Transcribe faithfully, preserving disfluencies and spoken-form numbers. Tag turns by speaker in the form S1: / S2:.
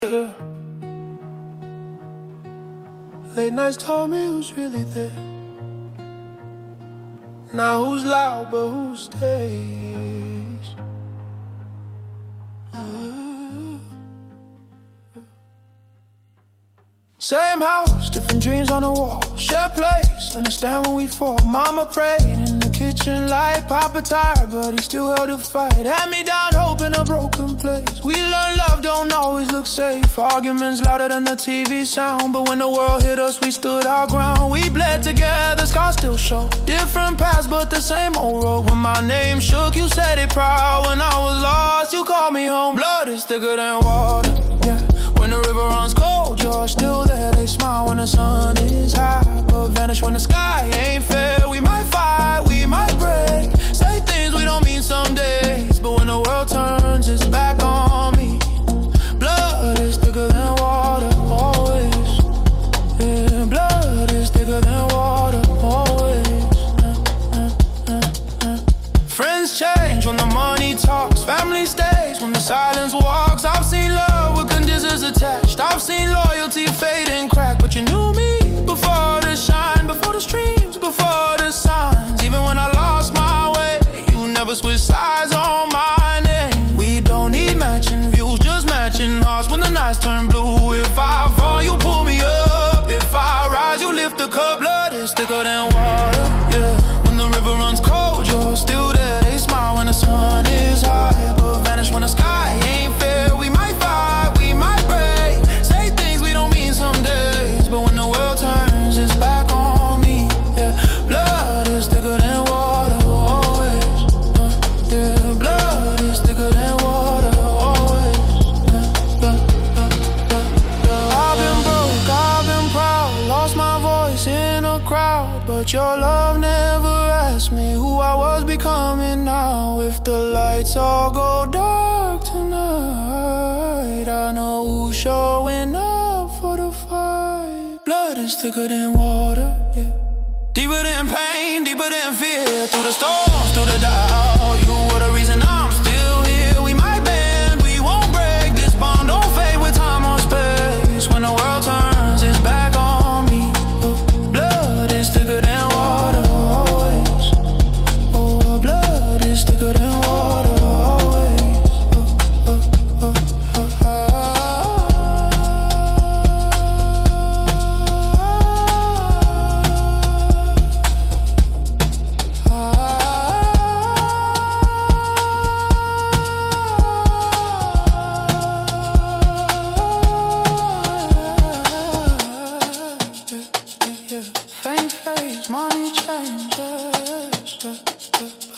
S1: Yeah. Late nights told me who's really there. Now who's loud but who stays? Uh, Same house, different dreams on the wall. Share place, understand when we fall. Mama prayed in the kitchen light. Papa tired, but he still held the fight. Hand me down hope in a broken place. We learn love don't always look safe. Arguments louder than the T V sound. But when the world hit us, we stood our ground. We bled together, scars still show. Different paths, but the same old road. When my name shook, you said it proud. When I was lost, you called me home. Blood is thicker than water, yeah. When the river runs cold, you're still there. They smile when the sun is high, but vanish when the sky ain't fair. We might fight, we might break, say things we don't mean some days. But when the world turns its back on me, blood is thicker than water, always. Yeah, blood is thicker than water, always. uh, uh, uh, uh. Friends change when the money talks. Family stays when the silence walks. I've seen love with conditions attached. I've seen loyalty fade and crack. But you knew me before the shine, before the streams, before the signs. Even when I lost my way, you never switched sides on my name. We don't need matching views, just matching hearts when the nights turn blue. If I fall, you pull me up. If I rise, you lift the cup. Blood is thicker than water, yeah. When the river runs cold, you're still there. They smile when the sun is high, but vanish when the sky ain't fair. We might fight, we might break, say things we don't mean some days. But when the world turns its back on me, yeah, blood is thicker than water, always. uh, Yeah, blood is thicker than water, always. uh, uh, uh, uh, uh. I've been broke, I've been proud, lost my voice in a crowd. But your love never asked me who I was becoming now. If the lights all go dark tonight, I know who's showing up for the fight. Blood is thicker than water, yeah. Deeper than pain, deeper than fear. Through the storms, through the doubt, you were the reason I'm still here. We might bend, we won't break. This bond don't fade with time or space. When the world turns its back on me, oh, blood is thicker than water, always. Oh, blood is thicker than water, always. Oh, oh, oh, oh, oh. Fame, face, money changes.